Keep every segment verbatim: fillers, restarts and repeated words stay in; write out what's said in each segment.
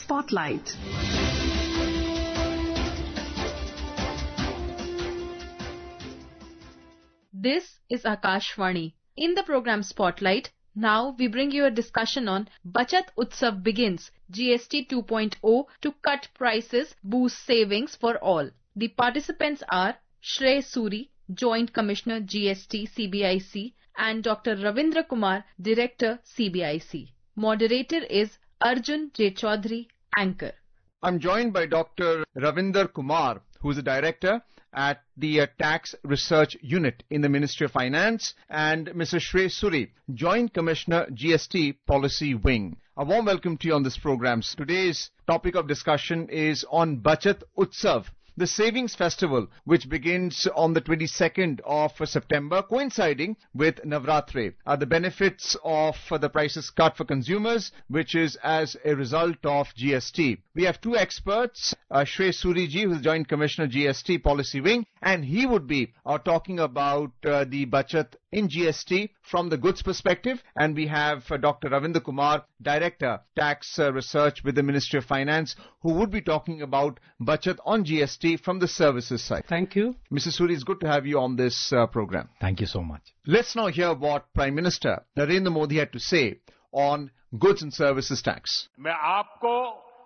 Spotlight. This is Akashvani. In the program Spotlight, now we bring you a discussion on Bachat Utsav Begins, G S T two point oh to cut prices, boost savings for all. The participants are Shrey Suri, Joint Commissioner G S T C B I C, and Doctor Ravindra Kumar, Director C B I C. Moderator is Arjun J. Chaudhary, Anchor. I'm joined by Doctor Ravindra Kumar, who is the Director at the uh, Tax Research Unit in the Ministry of Finance, and Mister Shrey Suri, Joint Commissioner G S T Policy Wing. A warm welcome to you on this program. Today's topic of discussion is on Bachat Utsav, the Savings Festival, which begins on the twenty-second of September, coinciding with Navratri. Uh, the benefits of uh, the prices cut for consumers, which is as a result of G S T. We have two experts, uh, Shrey Suri ji, who is Joint Commissioner G S T Policy Wing, and he would be uh, talking about uh, the Bachat in G S T from the goods perspective, and we have uh, Doctor Ravindra Kumar, Director, Tax uh, Research with the Ministry of Finance, who would be talking about Bachat on G S T from the services side. Thank you. Mister Suri, it's good to have you on this uh, program. Thank you so much. Let's now hear what Prime Minister Narendra Modi had to say on goods and services tax. मैं आपको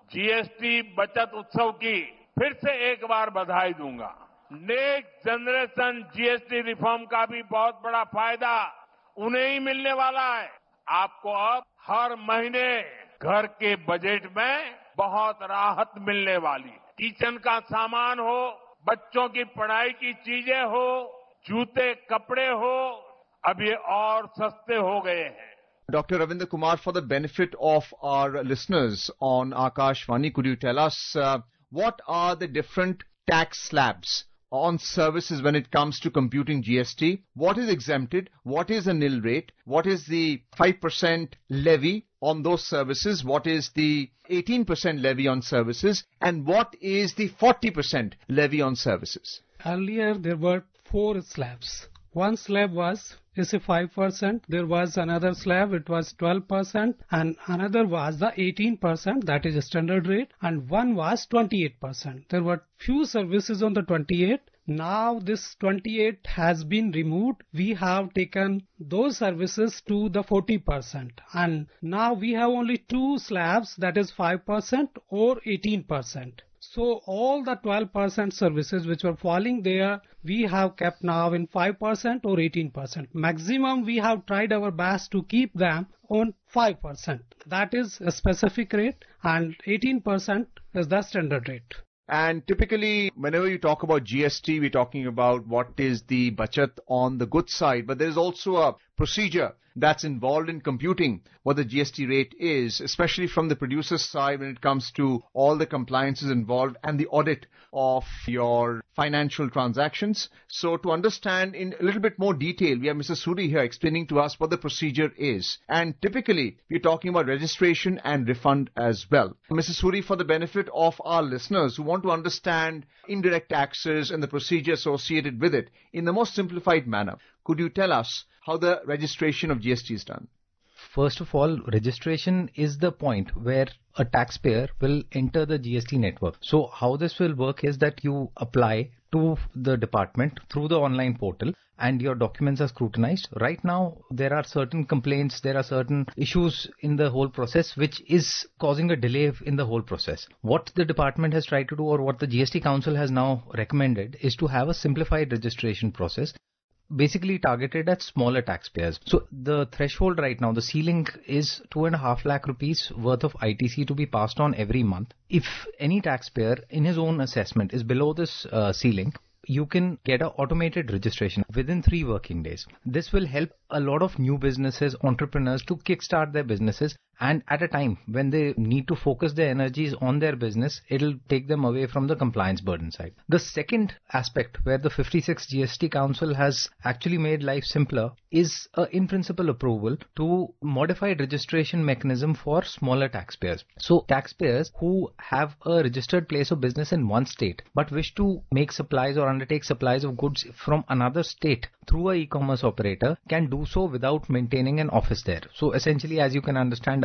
GST बचत उत्सव की फिर से एक बार बधाई दूंगा। नेक्स्ट जनरेशन जीएसटी रिफॉर्म का भी बहुत बड़ा फायदा उन्हें ही मिलने वाला है। आपको अब हर महीने घर के बजट में बहुत राहत मिलने वाली। किचन का सामान हो, बच्चों की पढ़ाई की चीजें हो, जूते कपड़े हो, अब ये और सस्ते हो गए हैं। Doctor Ravindra Kumar, for the benefit of our listeners on Akashvani, could you tell us uh, what are the different tax slabs on services when it comes to computing G S T? What is exempted? What is a nil rate? What is the five percent levy on those services? What is the eighteen percent levy on services? And what is the forty percent levy on services? Earlier there were four slabs. One slab was is a five percent, there was another slab, it was twelve percent, and another was the eighteen percent, that is a standard rate, and one was twenty-eight percent. There were few services on the twenty-eight. Now this twenty-eight has been removed. We have taken those services to the forty percent, and now we have only two slabs, that is five percent or eighteen percent. So all the twelve percent services which were falling there, we have kept now in five percent or eighteen percent. Maximum we have tried our best to keep them on five percent. That is a specific rate, and eighteen percent is the standard rate. And typically, whenever you talk about G S T, we're talking about what is the bachat on the goods side, but there is also a procedure that's involved in computing what the G S T rate is, especially from the producer's side when it comes to all the compliances involved and the audit of your financial transactions. So to understand in a little bit more detail, we have Mister Suri here explaining to us what the procedure is. And typically, we're talking about registration and refund as well. Mister Suri, for the benefit of our listeners who want to understand indirect taxes and the procedure associated with it in the most simplified manner, could you tell us how the registration of G S T is done? First of all, registration is the point where a taxpayer will enter the G S T network. So how this will work is that you apply to the department through the online portal and your documents are scrutinized. Right now, there are certain complaints, there are certain issues in the whole process which is causing a delay in the whole process. What the department has tried to do, or what the G S T Council has now recommended, is to have a simplified registration process, basically targeted at smaller taxpayers. So the threshold right now, the ceiling is two and a half lakh rupees worth of I T C to be passed on every month. If any taxpayer in his own assessment is below this uh, ceiling, you can get an automated registration within three working days. This will help a lot of new businesses, entrepreneurs to kickstart their businesses, and at a time when they need to focus their energies on their business, it'll take them away from the compliance burden side. The second aspect where the fifty-six G S T Council has actually made life simpler is a in principle approval to modified registration mechanism for smaller taxpayers. So taxpayers who have a registered place of business in one state but wish to make supplies or undertake supplies of goods from another state through a e-commerce operator can do so without maintaining an office there. So essentially, as you can understand,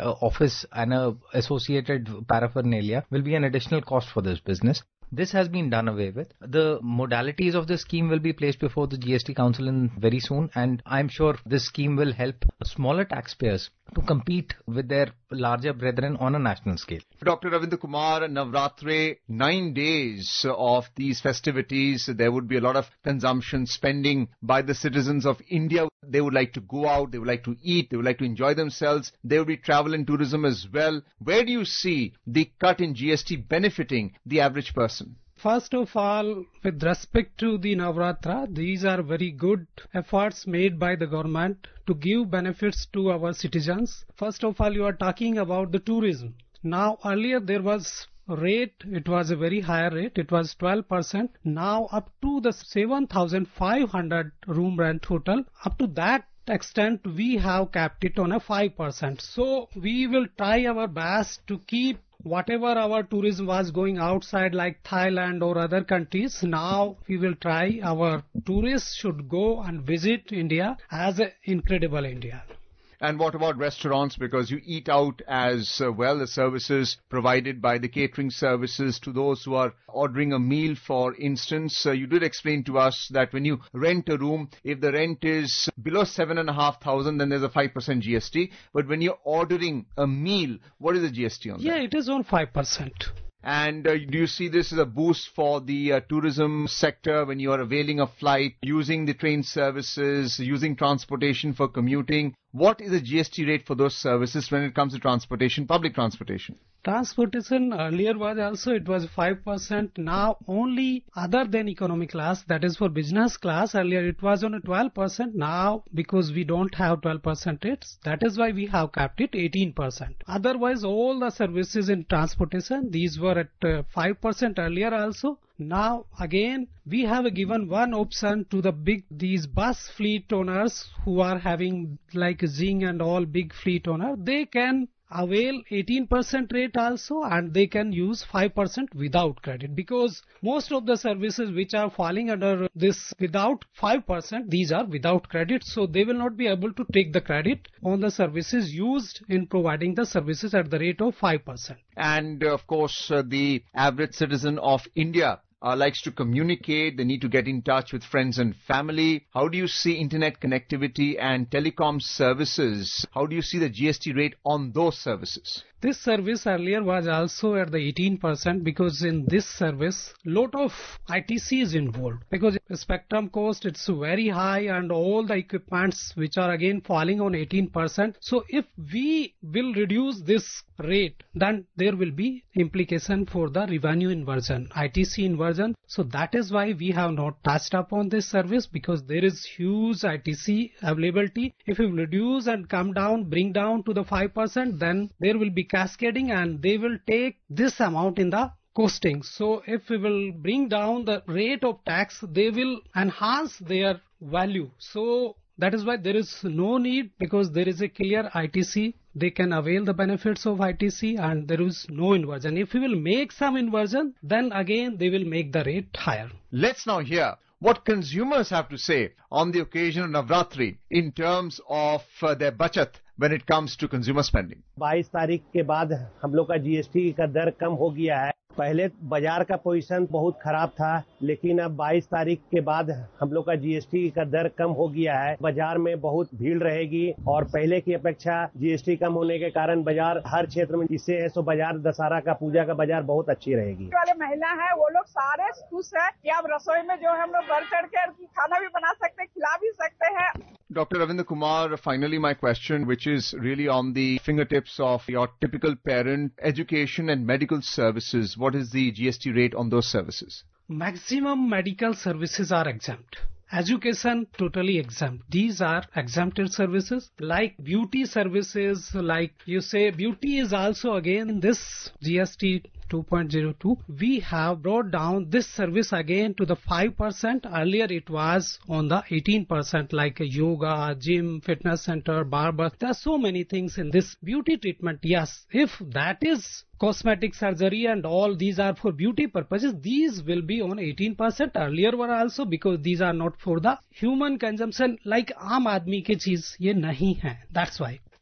uh, office and a associated paraphernalia will be an additional cost for this business. This has been done away with. The modalities of the scheme will be placed before the G S T Council in very soon, and I'm sure this scheme will help smaller taxpayers to compete with their larger brethren on a national scale. Doctor Ravinder Kumar, Navratri, nine days of these festivities, there would be a lot of consumption, spending by the citizens of India. They would like to go out, they would like to eat, they would like to enjoy themselves. There will be travel and tourism as well. Where do you see the cut in G S T benefiting the average person? First of all, with respect to the Navratra, these are very good efforts made by the government to give benefits to our citizens. First of all, you are talking about the tourism. Now, earlier there was rate, it was a very higher rate, it was twelve percent. Now up to the seven thousand five hundred room rent hotel, up to that extent we have capped it on a five percent. So we will try our best to keep whatever our tourism was going outside like Thailand or other countries. Now we will try our tourists should go and visit India as an incredible India. And what about restaurants? Because you eat out as uh, well, the services provided by the catering services to those who are ordering a meal, for instance. Uh, you did explain to us that when you rent a room, if the rent is below seven and a half thousand, then there's a five percent G S T. But when you're ordering a meal, what is the G S T on yeah, that? Yeah, it is on five percent. And uh, do you see this as a boost for the uh, tourism sector when you are availing a flight, using the train services, using transportation for commuting? What is the G S T rate for those services when it comes to transportation, public transportation? Transportation earlier was also, it was five percent. Now only other than economy class, that is for business class, earlier it was on a twelve percent. Now because we don't have twelve percent rates, that is why we have capped it eighteen percent. Otherwise all the services in transportation, these were at uh, five percent earlier also. Now again we have given one option to the big, these bus fleet owners who are having like Zing and all big fleet owner, they can avail eighteen percent rate also, and they can use five percent without credit, because most of the services which are falling under this without five percent, these are without credit, so they will not be able to take the credit on the services used in providing the services at the rate of five percent. And uh, of course uh, the average citizen of India Uh, likes to communicate, they need to get in touch with friends and family. How do you see internet connectivity and telecom services? How do you see the G S T rate on those services? This service earlier was also at the eighteen percent, because in this service lot of I T C is involved, because the spectrum cost it's very high and all the equipments which are again falling on eighteen percent. So if we will reduce this rate, then there will be implication for the revenue inversion, I T C inversion. So that is why we have not touched upon this service, because there is huge I T C availability. If we reduce and come down, bring down to the five percent, then there will be cascading and they will take this amount in the costing. So if we will bring down the rate of tax, they will enhance their value. So that is why there is no need, because there is a clear I T C. They can avail the benefits of I T C and there is no inversion. If we will make some inversion, then again they will make the rate higher. Let's now hear what consumers have to say on the occasion of Navratri in terms of uh, their bachat when it comes to consumer spending. बाईस तारीख के बाद हम लोग का G S T का दर कम हो गया है. पहले बाजार का पोजीशन बहुत खराब था, लेकिन अब बाईस तारीख के बाद हम लोग का G S T का दर कम हो गया है. बाजार में बहुत भीड़ रहेगी और पहले की अपेक्षा G S T कम होने के कारण बाजार हर क्षेत्र में इससे है, सो बाजार दशहरा का पूजा का बाजार बहुत अच्छी रहेगी. वाले महिला है वो लोग सारे खुश है कि अब रसोई में जो है हम लोग बढ़ चढ़ के खाना भी बना सकते हैं, खिला भी सकते हैं. Doctor Ravinder Kumar, finally my question, which is really on the fingertips of your typical parent, education and medical services. What is the G S T rate on those services? Maximum medical services are exempt. Education totally exempt. These are exempted services. Like beauty services, like you say, beauty is also again in this G S T two point oh two. We have brought down this service again to the five percent. Earlier it was on the eighteen percent, like yoga, gym, fitness center, barber. There are so many things in this beauty treatment. Yes, if that is cosmetic surgery and all these are for beauty purposes, these will be on eighteen percent. Earlier were also, because these are not for the human consumption, like आम आदमी की चीज ये नहीं है. That's why.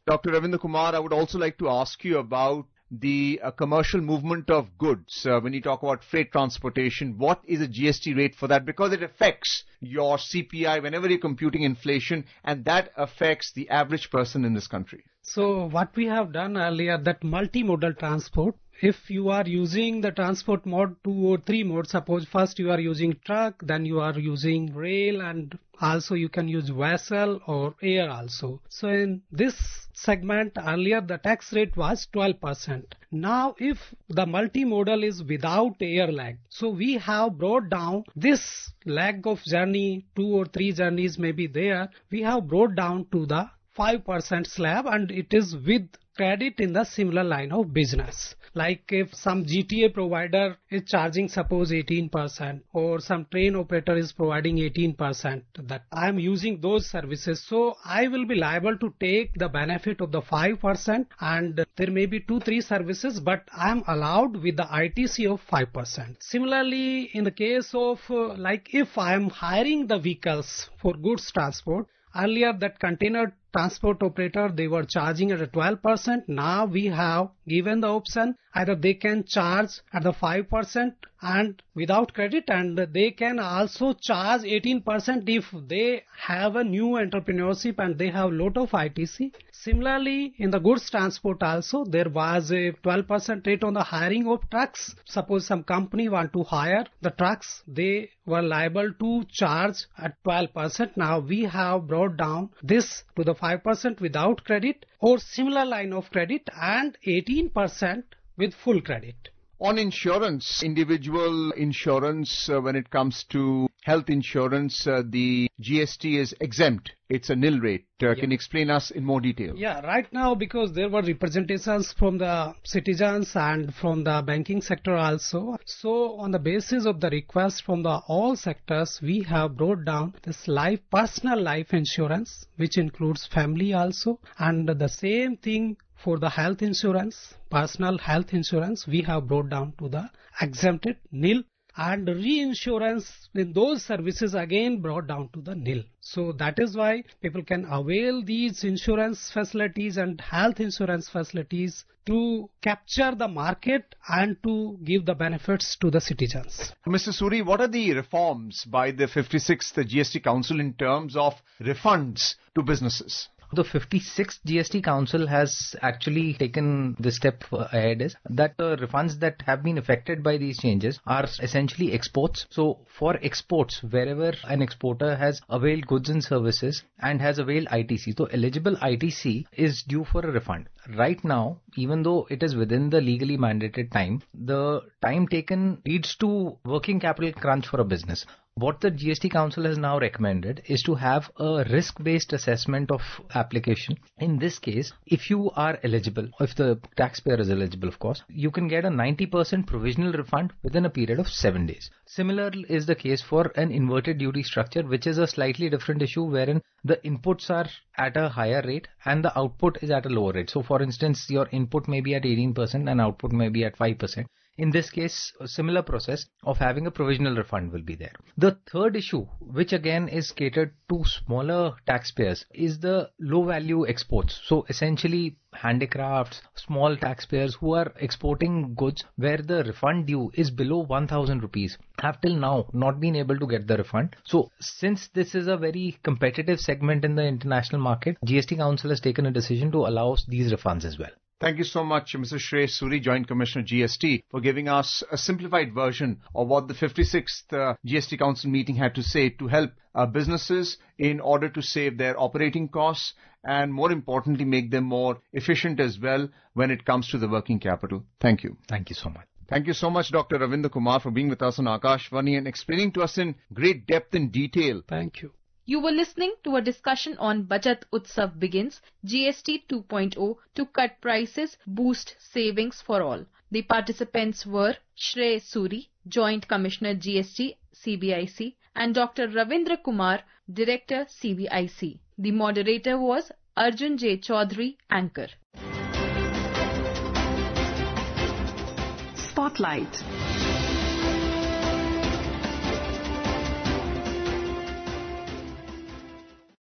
Doctor Ravindra Kumar, I would also like to ask you about the uh, commercial movement of goods. Uh, when you talk about freight transportation, what is the G S T rate for that? Because it affects your C P I whenever you're computing inflation, and that affects the average person in this country. So what we have done earlier, that multimodal transport, if you are using the transport mode, two or three modes, suppose first you are using truck, then you are using rail, and also you can use vessel or air also. So in this segment, earlier the tax rate was twelve percent. Now if the multimodal is without air lag, so we have brought down this lag of journey, two or three journeys may be there, we have brought down to the five percent slab, and it is with credit in the similar line of business. Like if some G T A provider is charging suppose eighteen percent, or some train operator is providing eighteen percent, that I am using those services, so I will be liable to take the benefit of the five percent, and there may be two, three services, but I am allowed with the I T C of five percent. Similarly, in the case of uh, like if I am hiring the vehicles for goods transport, earlier that container transport operator, they were charging at a twelve percent. Now we have given the option, either they can charge at the five percent and without credit, and they can also charge eighteen percent if they have a new entrepreneurship and they have lot of I T C. Similarly, in the goods transport also, there was a twelve percent rate on the hiring of trucks. Suppose some company want to hire the trucks, they were liable to charge at twelve percent. Now we have brought down this to the five percent without credit, or similar line of credit, and eighteen percent with full credit. On insurance, individual insurance, uh, when it comes to health insurance, uh, the G S T is exempt. It's a nil rate. Uh, yeah. Can you explain us in more detail? Yeah, right now, because there were representations from the citizens and from the banking sector also. So on the basis of the request from the all sectors, we have brought down this life, personal life insurance, which includes family also, and the same thing for the health insurance, personal health insurance, we have brought down to the exempted nil, and reinsurance in those services again brought down to the nil. So that is why people can avail these insurance facilities and health insurance facilities to capture the market and to give the benefits to the citizens. Mister Suri, what are the reforms by the fifty-sixth G S T Council in terms of refunds to businesses? The fifty-sixth G S T Council has actually taken the step ahead is that the refunds that have been affected by these changes are essentially exports. So for exports, wherever an exporter has availed goods and services and has availed I T C, so eligible I T C is due for a refund. Right now, even though it is within the legally mandated time, the time taken leads to working capital crunch for a business. What the G S T Council has now recommended is to have a risk-based assessment of application. In this case, if you are eligible, if the taxpayer is eligible, of course, you can get a ninety percent provisional refund within a period of seven days. Similar is the case for an inverted duty structure, which is a slightly different issue wherein the inputs are at a higher rate and the output is at a lower rate. So for instance, your input may be at eighteen percent and output may be at five percent. In this case, a similar process of having a provisional refund will be there. The third issue, which again is catered to smaller taxpayers, is the low value exports. So essentially handicrafts, small taxpayers who are exporting goods where the refund due is below one thousand rupees have till now not been able to get the refund. So since this is a very competitive segment in the international market, G S T Council has taken a decision to allow these refunds as well. Thank you so much, Mister Shrey Suri, Joint Commissioner G S T, for giving us a simplified version of what the fifty-sixth uh, G S T Council meeting had to say to help uh, businesses in order to save their operating costs and, more importantly, make them more efficient as well when it comes to the working capital. Thank you. Thank you so much. Thank you so much, Doctor Ravindra Kumar, for being with us on Akashvani and explaining to us in great depth and detail. Thank you. You were listening to a discussion on Bachat Utsav Begins, G S T two point oh to cut prices, boost savings for all. The participants were Shrey Suri, Joint Commissioner G S T C B I C, and Doctor Ravindra Kumar, Director C B I C. The moderator was Arjun J. Chaudhary, Anchor. Spotlight.